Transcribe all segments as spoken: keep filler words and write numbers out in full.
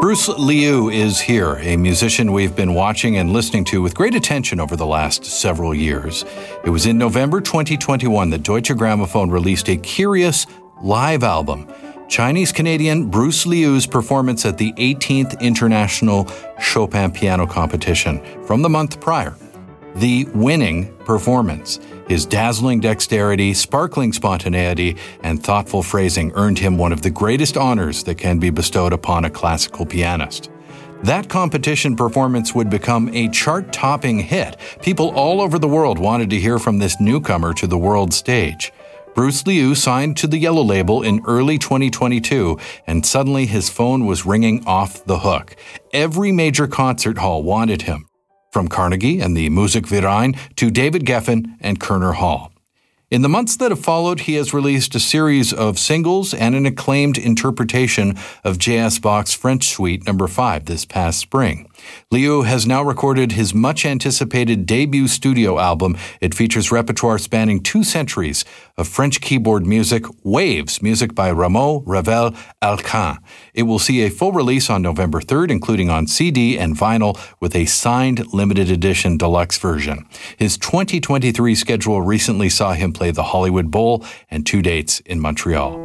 Bruce Liu is here, a musician we've been watching and listening to with great attention over the last several years. It was in November twenty twenty-one that Deutsche Grammophon released a curious live album, Chinese-Canadian Bruce Liu's performance at the eighteenth International Chopin Piano Competition from the month prior. The winning performance. His dazzling dexterity, sparkling spontaneity, and thoughtful phrasing earned him one of the greatest honors that can be bestowed upon a classical pianist. That competition performance would become a chart-topping hit. People all over the world wanted to hear from this newcomer to the world stage. Bruce Liu signed to the Yellow Label in early twenty twenty-two, and suddenly his phone was ringing off the hook. Every major concert hall wanted him, from Carnegie and the Musikverein to David Geffen and Kerner Hall. In the months that have followed, he has released a series of singles and an acclaimed interpretation of J S. Bach's French Suite number five this past spring. Liu has now recorded his much-anticipated debut studio album. It features repertoire spanning two centuries of French keyboard music, Waves, music by Rameau, Ravel, Alcan. It will see a full release on November third, including on C D and vinyl, with a signed limited edition deluxe version. His twenty twenty-three schedule recently saw him play the Hollywood Bowl and two dates in Montreal.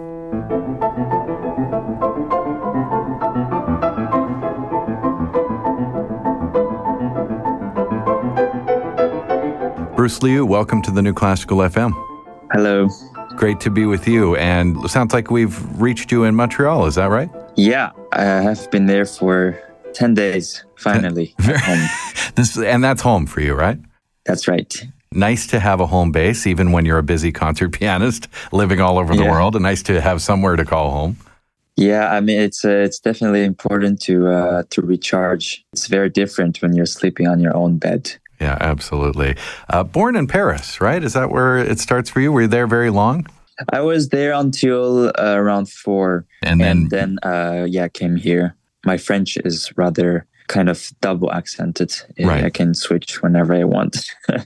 Bruce Liu, welcome to the New Classical F M. Hello. Great to be with you. And it sounds like we've reached you in Montreal. Is that right? Yeah, I have been there for ten days, finally. home. This, and that's home for you, right? That's right. Nice to have a home base, even when you're a busy concert pianist living all over the yeah. world. And nice to have somewhere to call home. Yeah, I mean, it's uh, it's definitely important to uh, to recharge. It's very different when you're sleeping on your own bed. Yeah, absolutely. Uh, born in Paris, right? Is that where it starts for you? Were you there very long? I was there until uh, around four. And then, and then uh, yeah, came here. My French is rather kind of double accented. Right. I can switch whenever I want.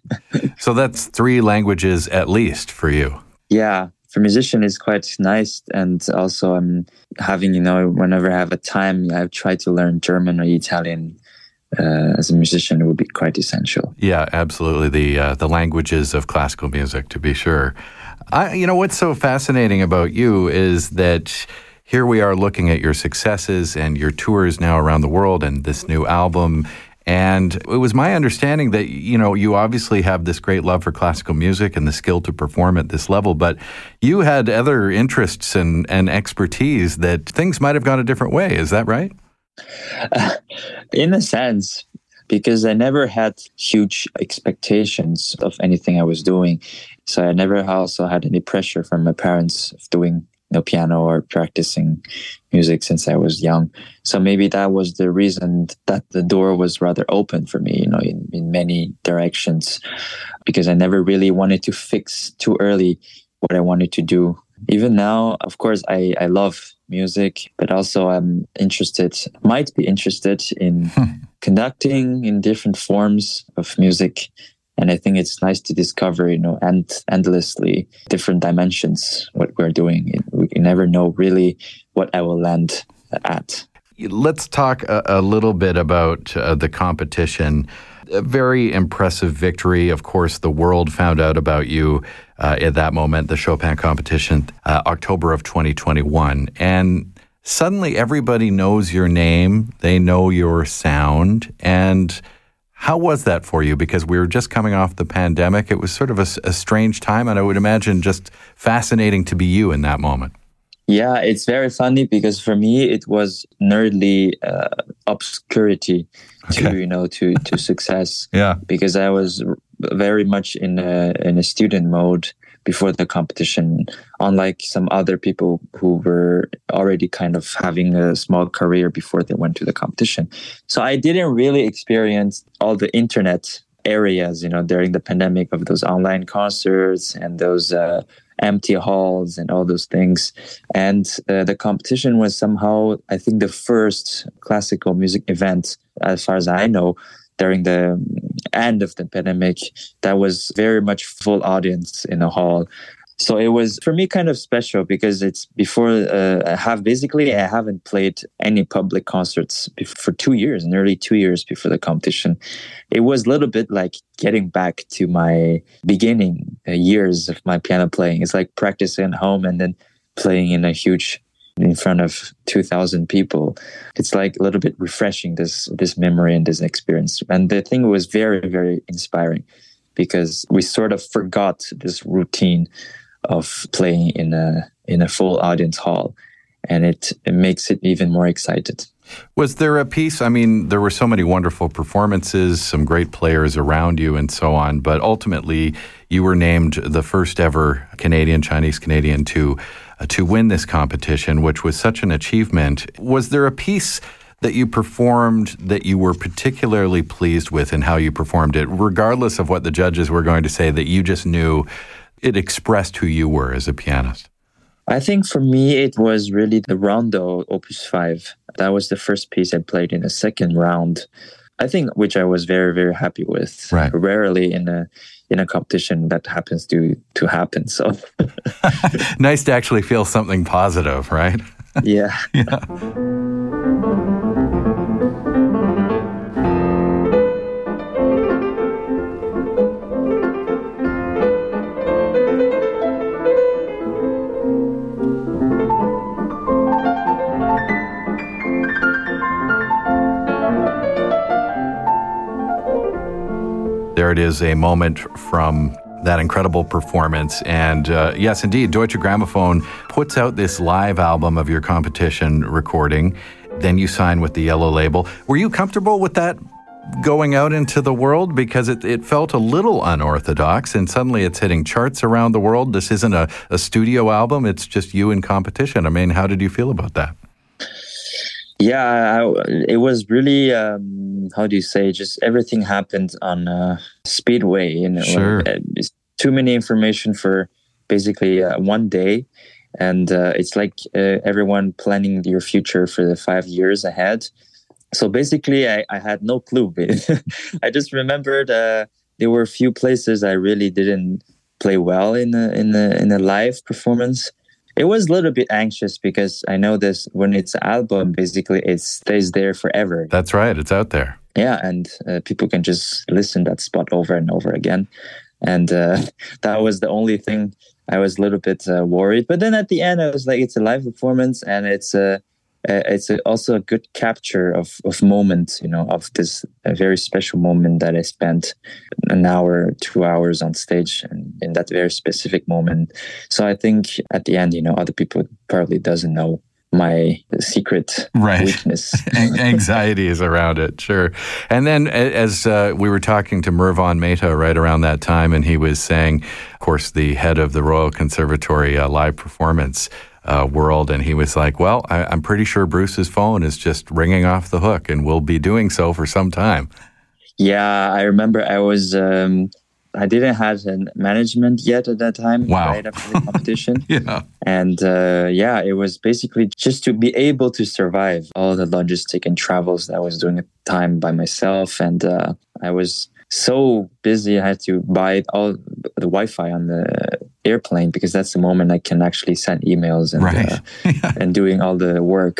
So that's three languages at least for you. Yeah. For musician, it's quite nice. And also I'm having, you know, whenever I have a time, I've tried to learn German or Italian. Uh, as a musician, it would be quite essential. Yeah, absolutely. The uh, the languages of classical music, to be sure. I, you know, what's so fascinating about you is that here we are looking at your successes and your tours now around the world and this new album. And it was my understanding that, you know, you obviously have this great love for classical music and the skill to perform at this level, but you had other interests and, and expertise that things might have gone a different way. Is that right? Uh, in a sense, because I never had huge expectations of anything I was doing. So I never also had any pressure from my parents of doing you know, piano or practicing music since I was young. So maybe that was the reason that the door was rather open for me, you know, in, in many directions, because I never really wanted to fix too early what I wanted to do. Even now, of course, I, I love music, but also I'm interested, might be interested in hmm. conducting in different forms of music. And I think it's nice to discover, you know, and endlessly different dimensions, what we're doing. We never know really what I will land at. Let's talk a, a little bit about uh, the competition. A very impressive victory. Of course, the world found out about you uh, at that moment, the Chopin competition, uh, October of twenty twenty-one. And suddenly everybody knows your name. They know your sound. And how was that for you? Because we were just coming off the pandemic. It was sort of a, a strange time, and I would imagine just fascinating to be you in that moment. Yeah, it's very funny because for me it was nerdly uh, obscurity to okay. you know to to success. Yeah, because I was very much in a in a student mode before the competition, unlike some other people who were already kind of having a small career before they went to the competition. So I didn't really experience all the internet areas, you know, during the pandemic of those online concerts and those uh, empty halls and all those things. And uh, the competition was somehow, I think, the first classical music event, as far as I know, during the end of the pandemic, that was very much full audience in a hall. So it was for me kind of special because it's before uh, I have basically I haven't played any public concerts for two years, nearly two years before the competition. It was a little bit like getting back to my beginning uh, years of my piano playing. It's like practicing at home and then playing in a huge in front of two thousand people. It's like a little bit refreshing, this this memory and this experience. And the thing was very, very inspiring because we sort of forgot this routine of playing in a in a full audience hall, and it, it makes it even more excited. Was there a piece, I mean, there were so many wonderful performances, some great players around you and so on, but ultimately you were named the first ever Canadian, Chinese Canadian to uh, to win this competition, which was such an achievement. Was there a piece that you performed that you were particularly pleased with in how you performed it, regardless of what the judges were going to say, that you just knew it expressed who you were as a pianist? I think for me, it was really the Rondo Opus five. That was the first piece I played in the second round. I think, which I was very, very happy with. Right. Rarely in a in a competition that happens to to happen. So nice to actually feel something positive, right? Yeah. Yeah. There it is, a moment from that incredible performance. And uh, yes, indeed, Deutsche Grammophon puts out this live album of your competition recording. Then you sign with the Yellow Label. Were you comfortable with that going out into the world? Because it, it felt a little unorthodox, and suddenly it's hitting charts around the world. This isn't a, a studio album. It's just you in competition. I mean, how did you feel about that? Yeah, I, it was really, um, how do you say, just everything happened on uh, speedway. You know, sure. It's too many information for basically uh, one day. And uh, it's like uh, everyone planning your future for the five years ahead. So basically, I, I had no clue. I just remembered uh, there were a few places I really didn't play well in the, in the, in the live performance. It was a little bit anxious because I know this when it's an album, basically it stays there forever. That's right. It's out there. Yeah. And uh, people can just listen to that spot over and over again. And uh, that was the only thing I was a little bit uh, worried. But then at the end, I was like, it's a live performance and it's a, uh, it's a, also a good capture of, of moment, you know, of this a very special moment that I spent an hour, two hours on stage and in that very specific moment. So I think at the end, you know, other people probably doesn't know my secret right. weakness. Anxiety is around it, sure. And then as uh, we were talking to Mervan Mehta right around that time, and he was saying, of course, the head of the Royal Conservatory uh, live performance uh, world, and he was like, well, I, I'm pretty sure Bruce's phone is just ringing off the hook and will be doing so for some time. Yeah, I remember I was... Um, I didn't have a management yet at that time, wow. right after the competition. yeah. And uh, yeah, it was basically just to be able to survive all the logistic and travels that I was doing at the time by myself. And uh, I was so busy, I had to buy all the Wi-Fi on the airplane because that's the moment I can actually send emails and right. uh, yeah. and doing all the work.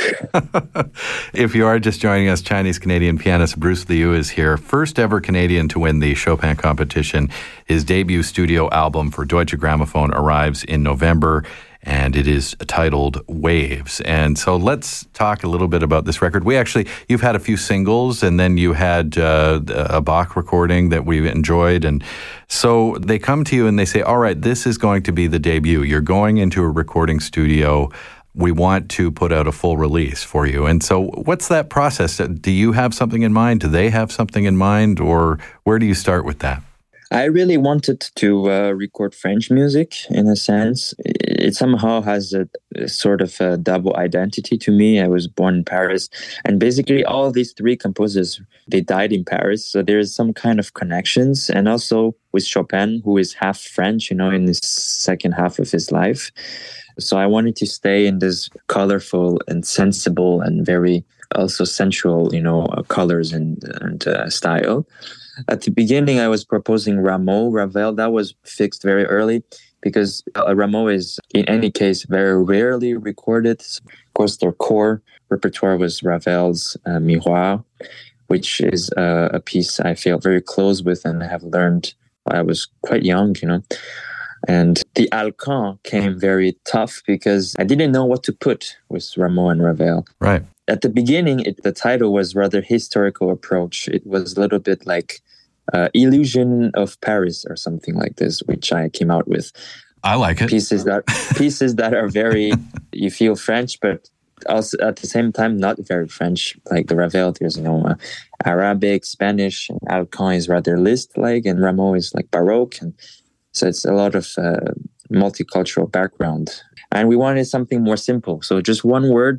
If you are just joining us, Chinese-Canadian pianist Bruce Liu is here. First ever Canadian to win the Chopin competition. His debut studio album for Deutsche Grammophon arrives in November, and it is titled Waves. And so let's talk a little bit about this record. We actually, you've had a few singles, and then you had uh, a Bach recording that we enjoyed. And so they come to you and they say, all right, this is going to be the debut. You're going into a recording studio. We want to put out a full release for you. And so what's that process? Do you have something in mind? Do they have something in mind? Or where do you start with that? I really wanted to uh, record French music in a sense. It somehow has a, a sort of a double identity to me. I was born in Paris, and basically all these three composers, they died in Paris. So there's some kind of connections. And also with Chopin, who is half French, you know, in the second half of his life. So I wanted to stay in this colorful and sensible and very also sensual, you know, uh, colors and, and uh, style. At the beginning, I was proposing Rameau, Ravel. That was fixed very early because uh, Rameau is, in any case, very rarely recorded. Of course, their core repertoire was Ravel's uh, Miroir, which is uh, a piece I feel very close with and have learned while I was quite young, you know. And the Alcan came very tough because I didn't know what to put with Rameau and Ravel. Right. At the beginning, it, the title was rather historical approach. It was a little bit like uh, Illusion of Paris or something like this, which I came out with. I like it. Pieces that pieces that are very, you feel French, but also at the same time not very French. Like the Ravel, there's you know uh, Arabic, Spanish, and Alcan is rather Liszt-like, and Rameau is like Baroque, and so it's a lot of uh, multicultural background. And we wanted something more simple, so just one word.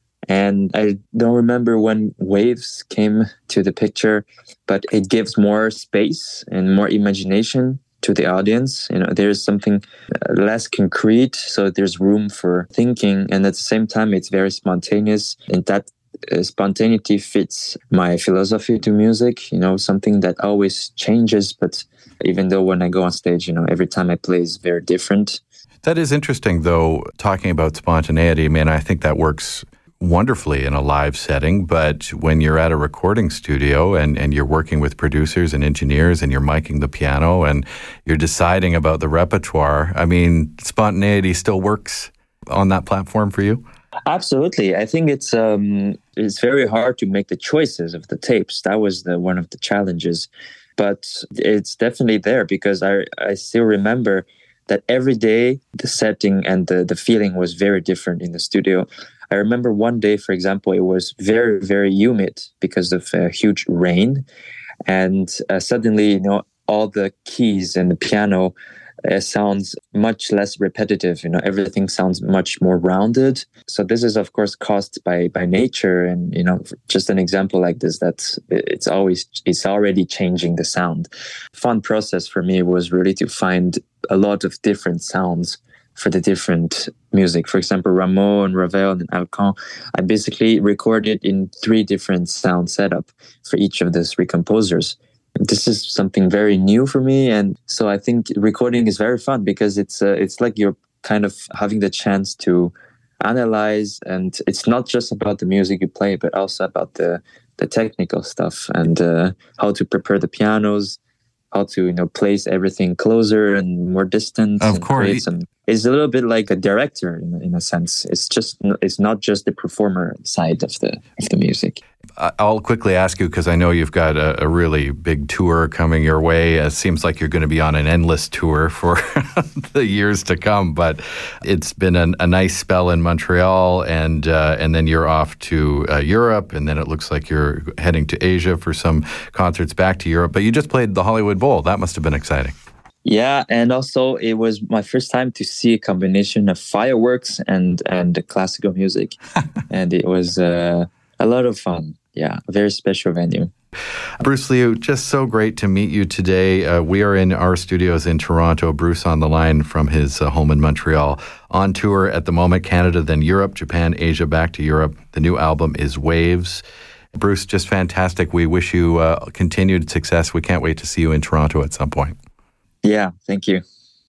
And I don't remember when waves came to the picture, but it gives more space and more imagination to the audience. You know, there's something less concrete, so there's room for thinking. And at the same time, it's very spontaneous. And that uh, spontaneity fits my philosophy to music, you know, something that always changes. But even though when I go on stage, you know, every time I play is very different. That is interesting, though, talking about spontaneity. I mean, I think that works wonderfully in a live setting, but when you're at a recording studio and, and you're working with producers and engineers and you're miking the piano and you're deciding about the repertoire, I mean, spontaneity still works on that platform for you? Absolutely. I think it's um, it's very hard to make the choices of the tapes. That was the one of the challenges. But it's definitely there because I I still remember that every day the setting and the, the feeling was very different in the studio. I remember one day, for example, it was very, very humid because of uh, huge rain. And uh, suddenly, you know, all the keys and the piano uh, sounds much less repetitive. You know, everything sounds much more rounded. So this is, of course, caused by, by nature. And, you know, just an example like this, that it's always, it's already changing the sound. Fun process for me was really to find a lot of different sounds for the different music. For example, Rameau and Ravel and Alcan, I basically recorded in three different sound setup for each of the three composers. This is something very new for me, and so I think recording is very fun because it's uh, it's like you're kind of having the chance to analyze, and it's not just about the music you play, but also about the the technical stuff and uh, how to prepare the pianos, how to, you know, place everything closer and more distant. Of course. Some, it's a little bit like a director in, in a sense. It's just, it's not just the performer side of the of the music. I'll quickly ask you, because I know you've got a, a really big tour coming your way. It seems like you're going to be on an endless tour for the years to come, but it's been an, a nice spell in Montreal, and uh, and then you're off to uh, Europe, and then it looks like you're heading to Asia for some concerts back to Europe. But you just played the Hollywood Bowl. That must have been exciting. Yeah, and also it was my first time to see a combination of fireworks and, and classical music, and it was uh, a lot of fun. Yeah, a very special venue. Bruce Liu, just so great to meet you today. Uh, we are in our studios in Toronto. Bruce on the line from his uh, home in Montreal. On tour at the moment, Canada, then Europe, Japan, Asia, back to Europe. The new album is Waves. Bruce, just fantastic. We wish you uh, continued success. We can't wait to see you in Toronto at some point. Yeah, thank you.